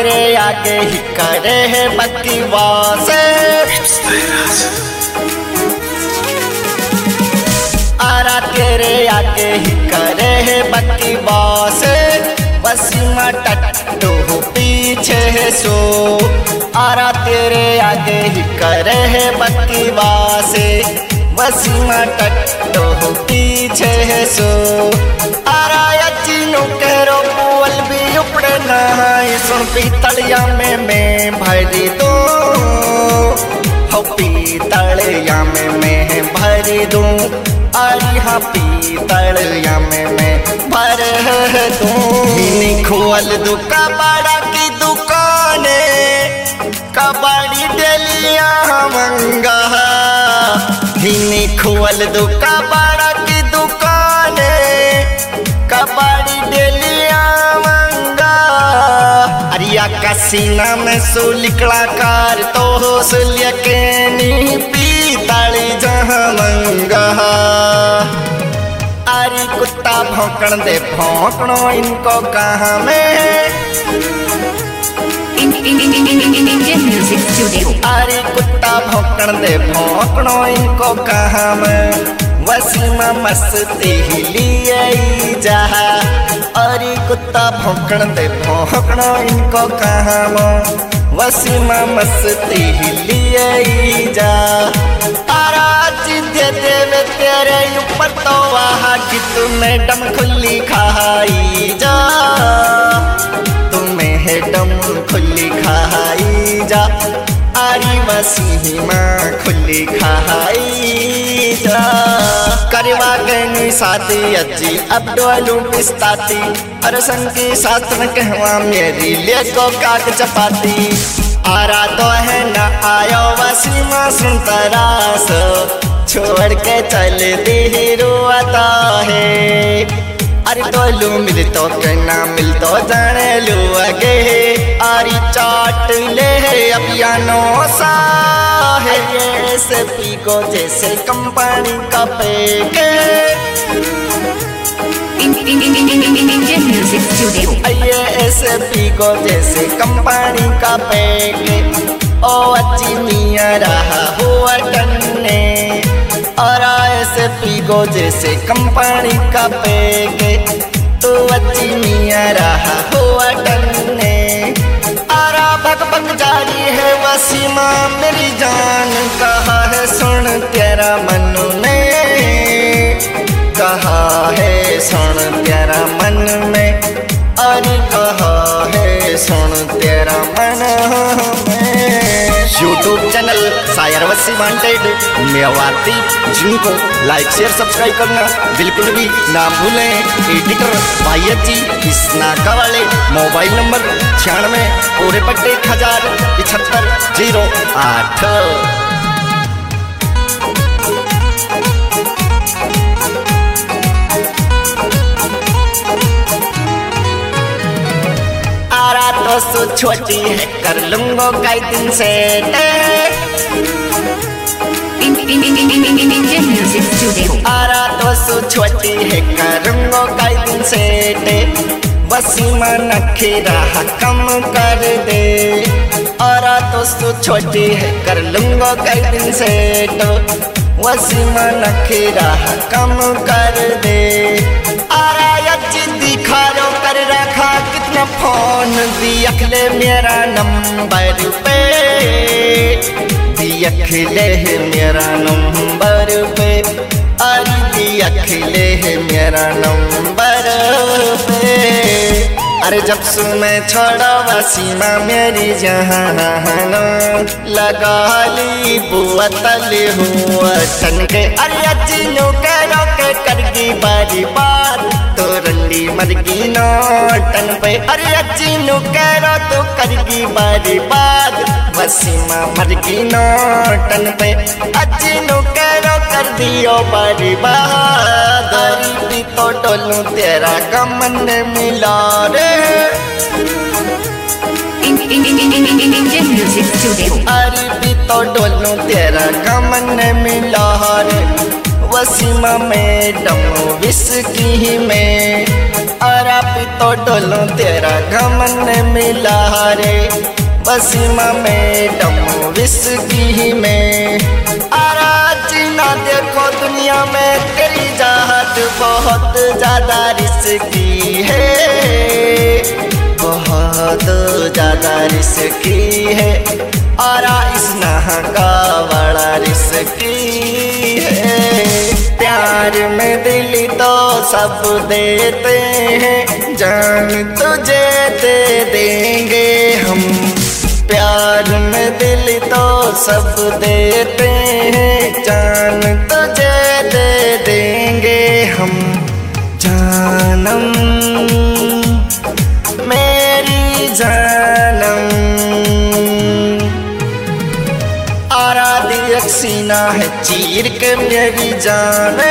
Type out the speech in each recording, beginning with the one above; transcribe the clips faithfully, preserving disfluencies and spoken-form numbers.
तेरे आगे ही करे है बकवास, आरा तेरे आगे ही करे है बकवास, वसीमा टट्टू पीछे है सो, आरा तेरे आगे ही करे है बकवास, वसीमा टट्टू पीछे है सो, आरा यचीनो करो बोल भी उपड़े नहाई, सुन पीतलिया में मैं भरी दूं, हो पीतलिया में मैं भरी दूं, अरे हाँ पीतलिया में मैं भर दूं। हिनी खोल दू कबाड़ा की दुकाने, कबाड़ी डेलिया मंगा, हिनी खोल दू कबाड़ा की दुकाने, कबाड़ी डेलिया मंगा, अरिया का सीना में सुलिकड़ा कार तो सुलिया के नी पीतली जहाँ मंगा, अरे कुत्ता भौंकण दे भौंकणो इनको कहाँ में, इंडियन म्यूजिक स्टूडियो। अरे कुत्ता भौंकण दे भौंकणो इनको कहाँ में, वसीमा मस्ती ही लिए जा, अरे कुत्ता भौंकण दे भौंकणो इनको कहाँ में, वसीमा मस्ती ही लिए जा, आरा दे देवे तेरे ऊपर तो वहाँ की तुम्हें डम खुली खाई जा, तुम्हें डम खुली खाई जा, आरी वसीमा खुली खाई जा, करवा गई शादी अजी अब डोलू पिस्ताती, अरे संगी साथ में कहवा मेरी ले को काट चपाती, आरा तो है न आयो वसीमा सुन तरास, छोड़ के चल दी रोता है, अरे डोलू मिल तो के ना मिल तो जाने लू अगे, आरी चाट ले अभियानो सा है, ये से पी को जैसे कंपनी का पेके, इंडियन म्यूजिक स्टूडियो। ये ऐसे पी को जैसे कंपनी का पेके, ओ अच्छी मियाँ रहा हुआ टन्ने, और ऐसे पी को जैसे कंपनी का पेके, तो अच्छी मियाँ रहा हुआ टन्ने, आरा भग भग जारी है वसीमा मेरी जान, कहा है सुन तेरा मन ने, कहा है सुन तेरा मन में, अरे कहा है सुन तेरा मन में। यूट्यूब चैनल शायर वसी वांटेड मेवाती, जिनको लाइक शेयर सब्सक्राइब करना बिल्कुल भी ना भूलें। एडिटर भाई जी इस नाका वाले, मोबाइल नंबर छियानवे पूरे पट्टे एक हजार पिछहत्तर जीरो आठ। आरा तो सो छोटी है कर लूंगो कई दिन से, इंडियन म्यूजिक स्टूडियो। आरा तो सो छोटी है करूंगो कई दिन से, वसीमा नखीरा कम कर दे, आरा तो सो छोटी है कर लूंगो कई दिन से, वसीमा नखीरा कम कर दे, आरा यज्जी दिखारो कर रखा कितना फोन, दियखले मेरा नंबर पे, दियखले है मेरा नंबर पे, अरे दियखले है मेरा नंबर पे, अरे जब से मैं छोड़ा वसीमा मेरी जहान, लगा ली बुआ तले हुआ ठन के, अरे अजीनो के रोके करगी बारी बात, तो रंडी मरगी नोटन पे, अरे अजीनो के रो तो करगी बारी बात, वसीमा मरगी नोटन पे, अजीनो के रो कर दियो बारी बात, अरे तो डोलू तेरा कमन मिला रे, इंडियन म्यूजिक स्टूडियो। अरे भी तो डोलू तेरा कमन मिला रे, वसीमा मैडम विस्की में अरा पितो डोलो तेरा घमन मिला रे वसीमा मैडम विस्की में अरा जीना देखो दुनिया में तेरी चाहत बहुत ज्यादा रिस्की है बहुत ज्यादा रिस्की है और इस नहा का बड़ा रिस्की है प्यार में दिल तो सब देते हैं जान तुझे दे देंगे हम प्यार में दिल तो सब देते हैं जान तुझे दे देंगे हम जानम मेरी जानम आराधी रक्सीना है चीर के मेरी जाने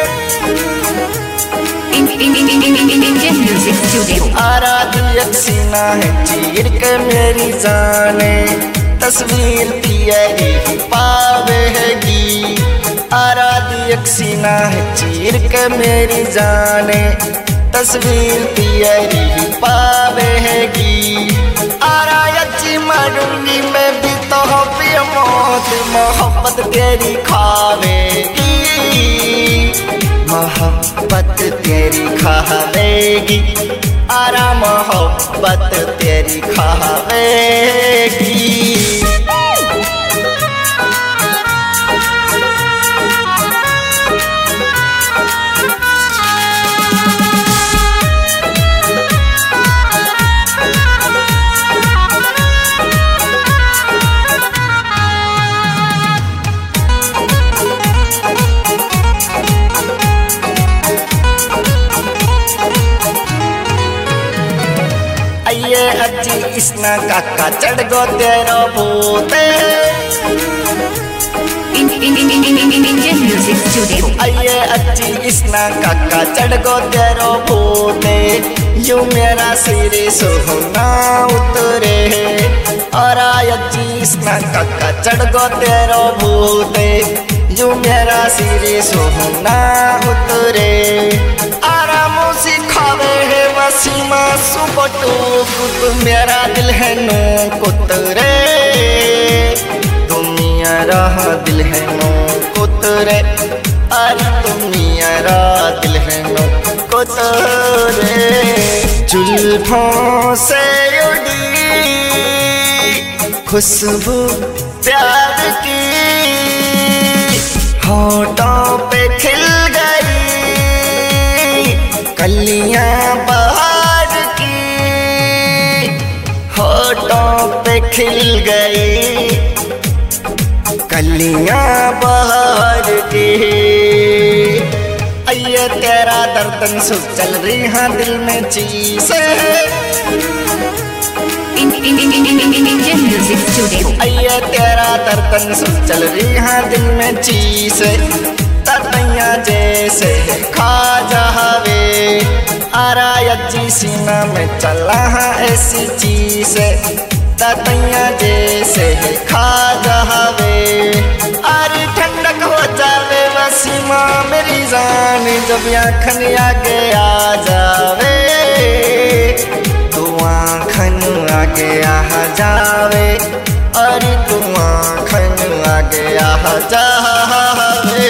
Indian Music Studio. आराधी रक्सीना है चीर के मेरी जाने तस्वीर तेरी ही पावेगी आराधी रक्सीना है चीर के मेरी जाने तस्वीर तेरी ही पावेगी आरायची मरूंगी मैं भी तो भी मौत मोहब्बत तेरी खावेगी मोहब्बत तेरी खावेगी आरा मोहब्बत तेरी खावेगी ये अज्जी इसना काका चढ़ गो तेरो भूते Indian Music Studio. ये अज्जी इसना काका चढ़ गो तेरो भूते यूं मेरा सिर सोहना उतरे और अज्जी इसना काका चढ़ गो तेरो भूते यूं मेरा सिर सोहना उतरे आरामों से खावे है वसीमा सुबटू कुत मेरा दिल है नो कुतरे तुम मेरा दिल है नो कुतरे अरे तुम मेरा दिल है नो कुतरे जुल्फों से उड़ी खुशबू प्यार की होठों पे खिल गई कलियां बहार की होठों पे खिल गई कलियां बहार की अये तेरा दर्दन सुख चल रही हाँ दिल में चीज़ Indian Music Studio. अये तेरा दर्दन सुख चल रही हाँ दिल में चीज़ ततैया जैसे खा जावे आरायची सीना में चला हाँ ऐसी चीज़ ततैया जैसे खा जावे अरे ठंडक हो जावे वसीमा मेरी जान जब आँखन आगे आ जावे तू आँखन आगे आ जावे अरे तू आँखन आगे आ जावे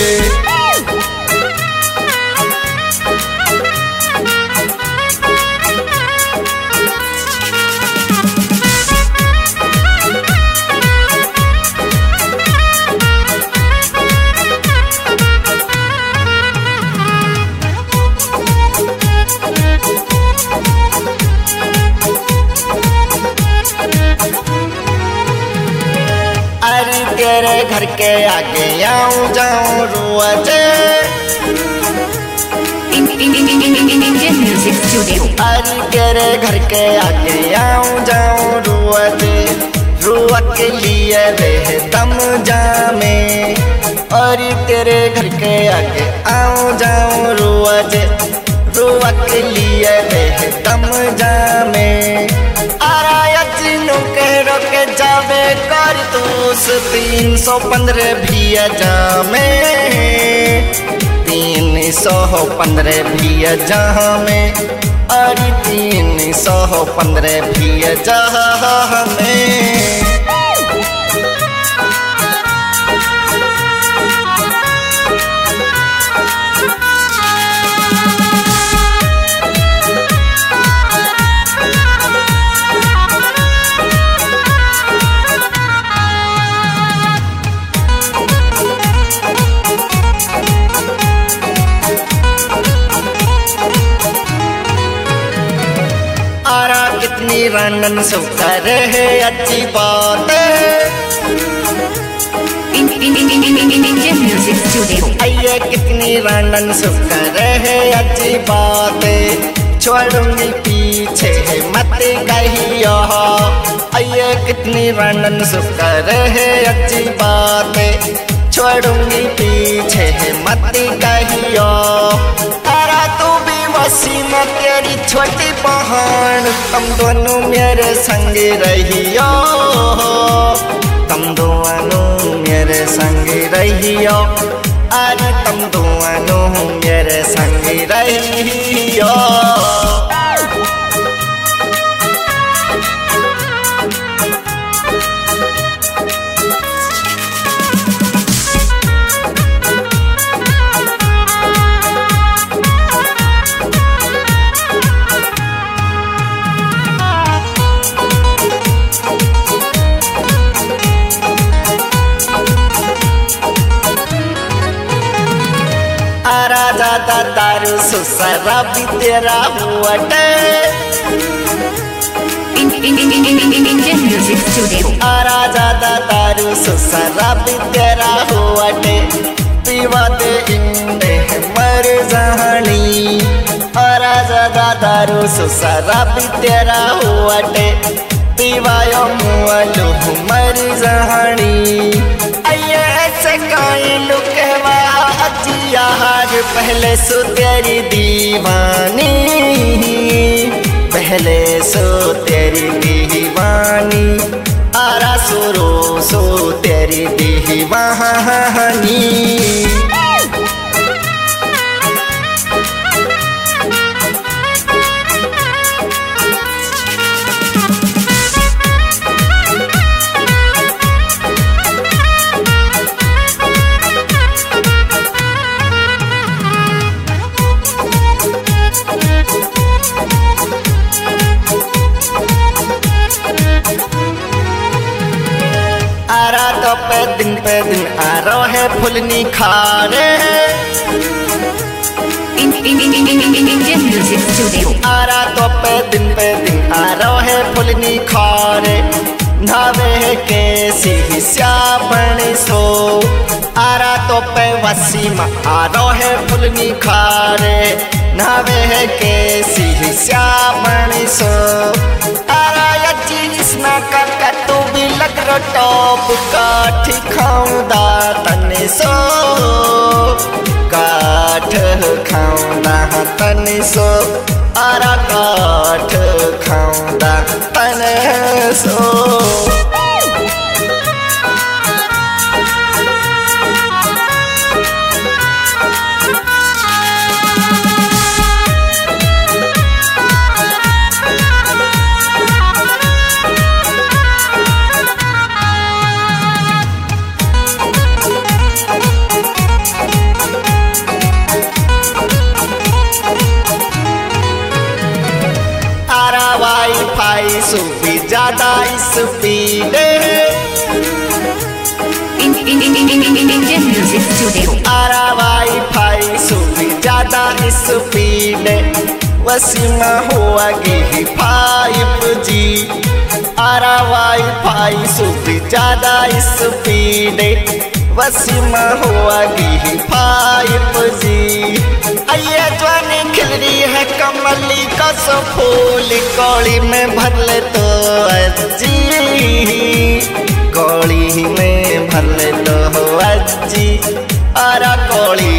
तेरे घर के आगे आऊं जाऊं रुआजे Indian Music Studio. अरे तेरे घर के आगे आऊं जाऊं रुआजे रुआ के लिए वे दम जामे और तेरे घर के आगे आऊं जाऊं रुआजे रुआ के लिए वे दम जामे के जावे कर तूस तीन सौ पंद्रह भी जामे तीन सौ पंद्रह भी जहाँ में, अरे तीन सौ पंद्रह भी जहाँ में। आरा कितनी रंगन सुकर है अच्छी बात है। Indian Music Studio. आइए कितनी रंगन सुकर है अच्छी बात है, छोड़ूंगी पीछे मत कहियो। आइए कितनी रंगन सुकर है अच्छी बात है, छोड़ूंगी पीछे मत कहियो। तारा तू भी वसी में तेरी छोटी बहन, तुम दोनों मेरे संग रहियो, तुम दोनों मेरे संग रहियो, अरे तुम दोनों मेरे संग रहियो। राजा दारू सुसरा भी तेरा हुआटे। Indian Music Studio. राजा दारू सुसरा भी तेरा हुआटे, पीवा दे इंडे मर जहानी। राजा दारू सुसरा भी तेरा हुआटे, पीवायो मुआलू मर जहानी। आइए ऐसे काई लुकेवा यार, पहले सो तेरी दीवानी, पहले सो तेरी दीवानी, आरा सुरो सो तेरी दीवानी। आरा तो पे दिन पे दिन आ रहे फुल निखारे। Indian Music Studio. आरा तो पे दिन पे दिन आ रहे फुल निखारे, नावे के सी श्यापण सो। आरा तो पे वसीम आ रहे फुल निखारे, नावे के सी श्यापण सो। आरा यची इसना का तू भी लग रो टॉप, काठ खाऊंदा तने सो, काठ खाऊंदा तने सो, आरा काठ खाऊंदा तने सो। वाईफाई सुपी ज्यादा स्पीड है। Indian Music Studio. आरा वाईफाई सुपी ज्यादा स्पीड, वसीमा हुआ गी फाइव जी। आरा वाईफाई सुपी ज्यादा स्पीड, वसीमा हुआ गी फाइव जी। आइए जवानी खिल रही है कमली का सो फूल, कौड़ी में भर ले तो अज्जी, कौड़ी में भर ले तो अज्जी, आरा कौड़ी